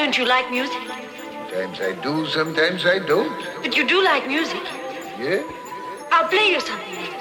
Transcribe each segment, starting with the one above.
don't you like music? Sometimes I do, sometimes I don't. But you do like music. Yeah? I'll play you something later.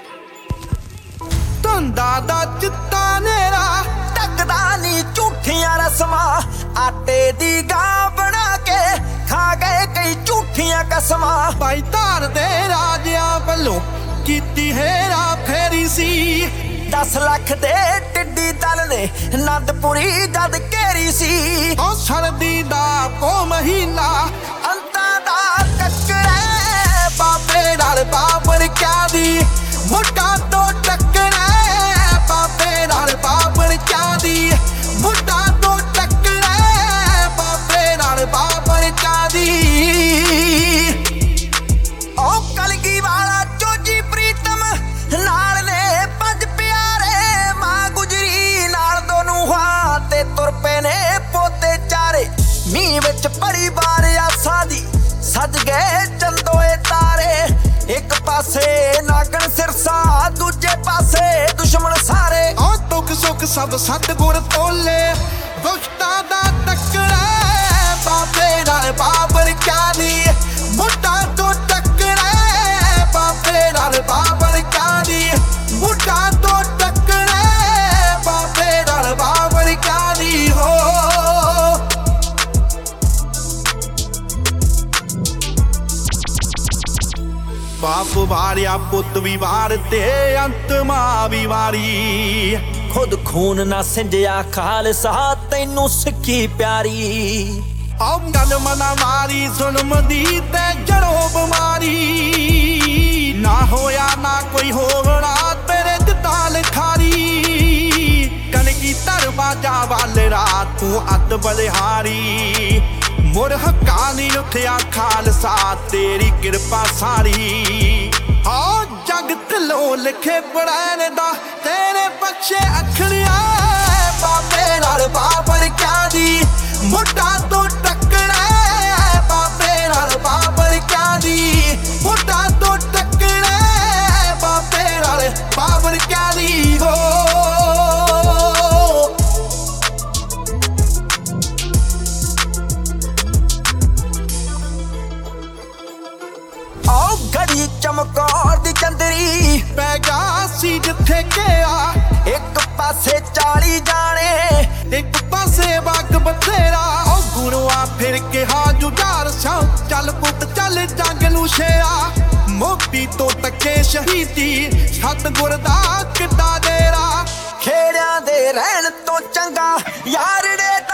ਧੰਦਾ ਦਾ ਚਿੱਟਾ ਨੇਰਾ ਟੱਕਦਾ ਨੀ ਝੂਠੀਆਂ ਰਸਮਾਂ ਆਟੇ ਦੀ ਗਾਂ ਬਣਾ ਕੇ ਖਾ ਗਏ ਕਈ ਝੂਠੀਆਂ ਕਸਮਾਂ ਭਾਈ ਧਾਰ ਦੇ ਰਾਜਿਆਂ ਵੱਲੋਂ ਕੀਤੀ ਹੇਰਾ ਫੇਰੀ ਸੀ 10 ਲੱਖ ਦੇ ਟਿੱਡੀ ਦਲ ਨੇ ਅਨੰਦਪੁਰੀ ਜਦ ਘੇਰੀ ਸੀ ਉਹ ਸਰਦੀ ਦਾ ਪੋ ਮਹੀਨਾ ਅੰਤਾਂ ਦਾ ਟੱਕਰੇ ਬਾਬੇ ਨਾਲ ਬਾਬਰ ਕਿਆ ਦੀ ਮੁੱਢਾਂ ਤੋਂ ਟੱਕਰੇ ਬਾਬੇ ਨਾਲ ਬਾਬਰ ਕਿਆ ਦੀ ਮੁੱਢਾਂ ਤੋਂ ਟੱਕਰੇ ਬਾਬੇ ਨਾਲ ਬਾਬਰ ਕਿਆ ਦੀ ਉਹ ਕਲਗੀ ਵਾਲਾ ਚੋਜੀ ਪ੍ਰੀਤਮ ਨਾਲ ਨੇ ਪੰਜ ਪਿਆਰੇ ਮਾਂ ਗੁਜਰੀ ਨਾਲ ਦੋਨੋਂ ਹਾਂ ਤੇ ਤੁਰ ਪਏ ਨੇ ਪੋਤੇ ਚਾਰੇ ਮੀਂਹ ਵਿੱਚ ਪਰਿਵਾਰ ਆਸਾਂ ਦੀ ਸੱਜ ਗਏ ਚੰਦੋਏ ਤਾਰੇ ਇੱਕ ਪਾਸੇ ਨਾਗਣ ਸਿਰਸਾ ਦੂਜੇ ਪਾਸੇ ਦੁਸ਼ਮਣ ਸਾਰੇ ਉਹ ਦੁੱਖ ਸੁੱਖ ਸਭ ਸਤਿਗੁਰ ਤੋਲੇ ਦੁਸ਼ਟਾਂ ਦਾ ਟੱਕਰਾ ਬਾਬੇ ਨਾਲ ਬਾਬਰ ਕਿਆ ਦੀ ਮੁੱਢਾਂ ਤੋਂ ਟੱਕਰੇ ਬਾਬੇ ਨਾਲ ਬਾਬਰ ਕਿਆ ਦੀ ਮੁੱਢਾਂ ਤੋਂ ਟੱਕਰੇ ਬਾਬੇ ਨਾਲ ਬਾਬਰ ਕਿਆ ਦੀ ਹੋ ਬਾਪ ਵਾਰਿਆ ਪੁੱਤ ਵੀ ਵਾਰ ਤੇ ਅੰਤ ਮਾਂ ਵੀ ਵਾਰੀ ਖੁਦ ਖੂਨ ਨਾ ਸਿੰਜਿਆ ਖਾਲਸਾ ਤੈਨੂੰ ਸਿੱਖੀ ਪਿਆਰੀ ਆਉ ਗੱਲ ਮਨਾ ਮਾਰੀ ਜ਼ੁਲਮ ਦੀ ਤੇ ਜੜੋ ਬਿਮਾਰੀ ਨਾ ਹੋਇਆ ਨਾ ਕੋਈ ਹੋਣਾ ਤੇਰੇ ਜਿੱਦਾਂ ਲਿਖਾਰੀ ਕਲਗੀ ਧਰਮਾਂ ਵੱਲ ਰਾਤ ਤੂੰ ਅੱਤ ਬਲਿਹਾਰੀ ਮੁਰ ਹੱਕਾਂ ਨੀ ਉੱਠਿਆ ਖਾਲਸਾ ਤੇਰੀ ਕਿਰਪਾ ਸਾਰੀ ਹਾਂ ਜਗ ਢਿੱਲੋਂ ਲਿਖੇ ਬੜੈਨ ਦਾ ਤੇਰੇ ਬਖਸ਼ੇ ਅੱਖੜੀਆਂ ਬਾਬੇ ਨਾਲ ਬਾਬਰ ਕਿਆ ਦੀ ਮੁੱਢਾਂ ਤੋਂ ਟੱਕਰੇ ਬਾਬੇ ਨਾਲ ਬਾਬਰ ਕਿਆ ਦੀ ਮੁੱਢਾਂ ਤੋਂ ਟੱਕਰੇ ਬਾਬੇ ਨਾਲ ਬਾਬਰ ਕਿਆ ਦੀ ਹੋ ਘੜੀ ਚਮਕੌਰ ਦੀ ਚੰਦਰੀ ਪੈ ਗਿਆ ਸੀ ਜਿੱਥੇ ਗਿਆ ਇੱਕ ਪਾਸੇ 40 ਜਾਣੇ ਇੱਕ ਪਾਸੇ ਵਗ ਬਥੇਰਾ ਉਹ ਗੁਰੂਆ ਫਿਰ ਕਿਹਾ ਜੁਝਾਰ ਸਾਂ ਚੱਲ ਪੁੱਤ ਚੱਲ ਜੰਗ ਨੂੰ ਸ਼ੇਰਾ ਮੋਤੀ ਤੋਂ ਤੱਕੇ ਸ਼ਹੀਦੀ ਸਤਿਗੁਰ ਦਾ ਕਿੱਡਾ ਡੇਰਾ ਖੇੜਿਆਂ ਦੇ ਰਹਿਣ ਤੋਂ ਚੰਗਾ ਯਾਰੜੇ